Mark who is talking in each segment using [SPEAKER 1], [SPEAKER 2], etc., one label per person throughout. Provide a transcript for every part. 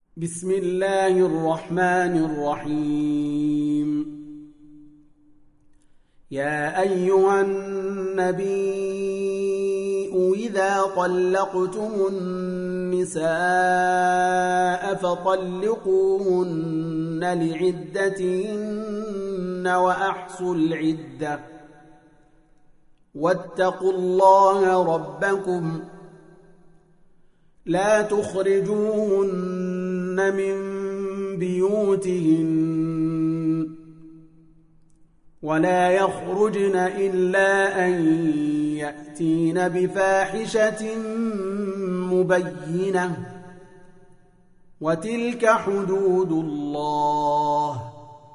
[SPEAKER 1] بسم الله الرحمن الرحيم. يا أيها النبي إذا طلقتم النساء فطلقوهن لعدتهن وأحصوا العدة واتقوا الله ربكم لا تخرجوهن من بيوتهن ولا يخرجن إلا أن يأتين بفاحشة مبينة وتلك حدود الله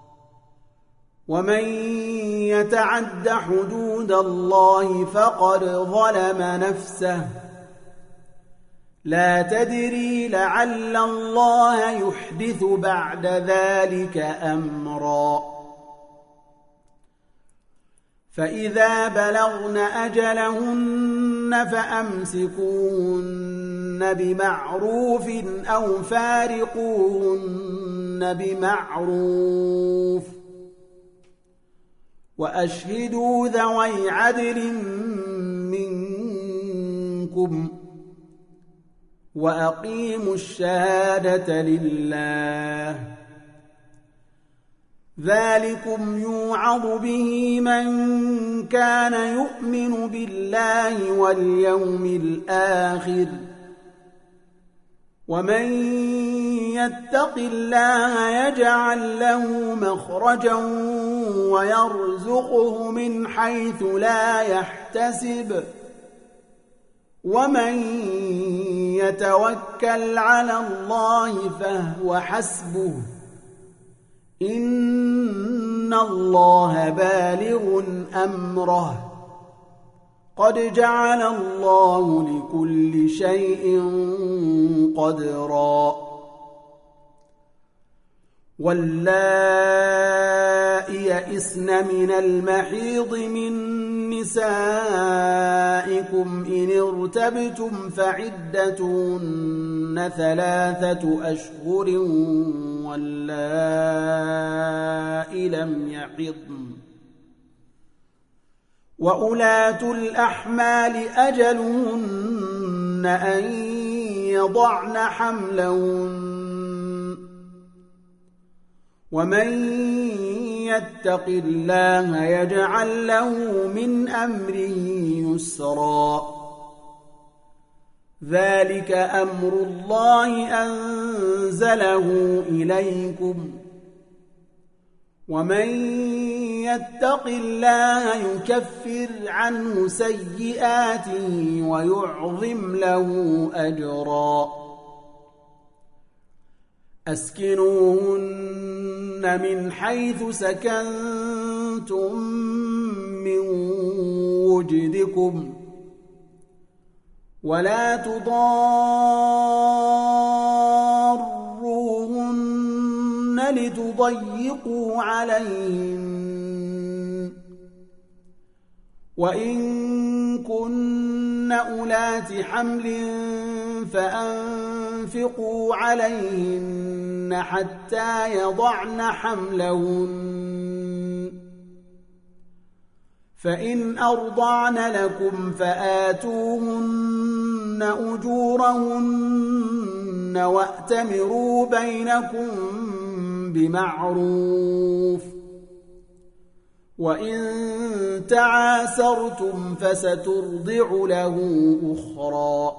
[SPEAKER 1] ومن يتعد حدود الله فقد ظلم نفسه لا تدري لعل الله يحدث بعد ذلك أمرا. فإذا بلغن أجلهن فأمسكوهن بمعروف أو فارقوهن بمعروف وأشهدوا ذوي عدل منكم وأقيموا الشهادة لله ذلكم يوعظ به من كان يؤمن بالله واليوم الآخر ومن يتق الله يجعل له مخرجا ويرزقه من حيث لا يحتسب ومن يتوكل على الله فهو حسبه إن الله بالغ أمره قد جعل الله لكل شيء قدرا. واللائي يئسن من المحيض من نسائكم إن ارتبتم فعدتهن 3 أشهر واللائي لم يحضن وأولاة الأحمال أجلهن أن يضعن حملهن ومن يتق الله يجعل له من أمره يسرا ذلك أمر الله أنزله إليكم ومن يتق الله يكفر عنه سيئاته ويعظم له أجرا. أسكنوهن من حيث سكنتم من وجدكم ولا تضاروهن لتضيقوا عليهن وإن كن أولات حمل فأنفقوا عليهن حتى يضعن حملهن فإن أرضعن لكم فآتوهن أجورهن وأتمروا بينكم بمعروف وإن تعاسرتم فسترضع له أخرى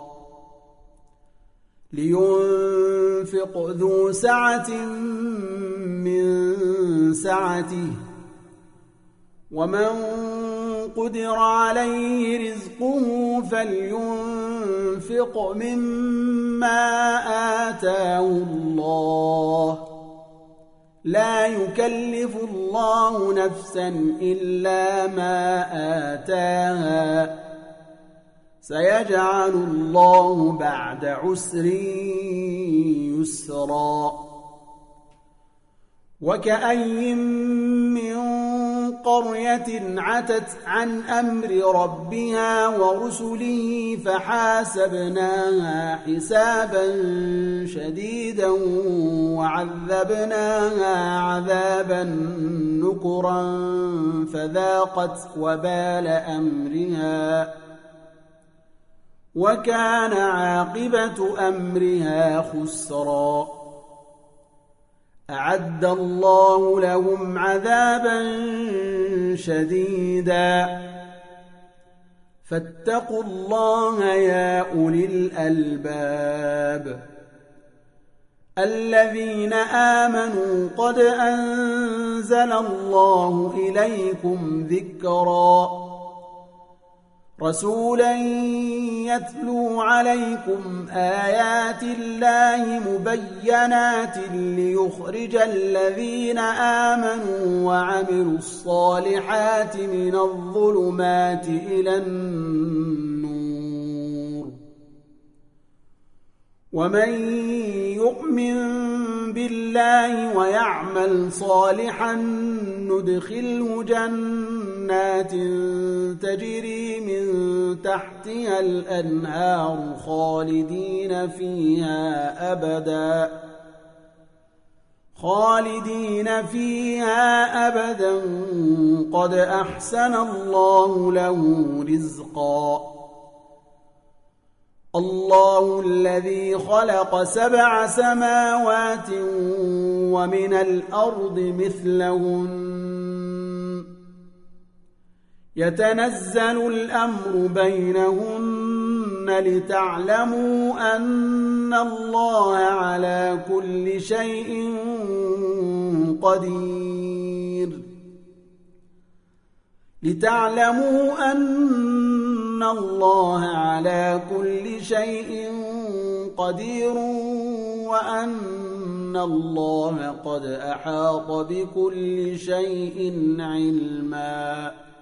[SPEAKER 1] لينفق ذو سعة من سعته ومن قدر عليه رزقه فلينفق مما آتاه الله لا يكلف الله نفسا إلا ما آتاها سيجعل الله بعد عسر يسرا. وكأي من قرية عتت عن أمر ربها ورسله فحاسبناها حسابا شديدا وعذبناها عذابا نكرا فذاقت وبال أمرها وكان عاقبة أمرها خسرا أعد الله لهم عذابا شديدا فاتقوا الله يا أولي الألباب الذين آمنوا قد أنزل الله إليكم ذكرا رسولا يتلو عليكم آيات الله مبينات ليخرج الذين آمنوا وعملوا الصالحات من الظلمات إلى النور ومن يؤمن بالله ويعمل صالحا ندخله جنات تجري من تحتها الأنهار خالدين فيها أبدا قد أحسن الله له رزقا الله الذي خلق 7 سماوات ومن الأرض مثلهن يتنزل الأمر بينهن لتعلموا أن الله على كل شيء قدير وأن الله قد أحاط بكل شيء علما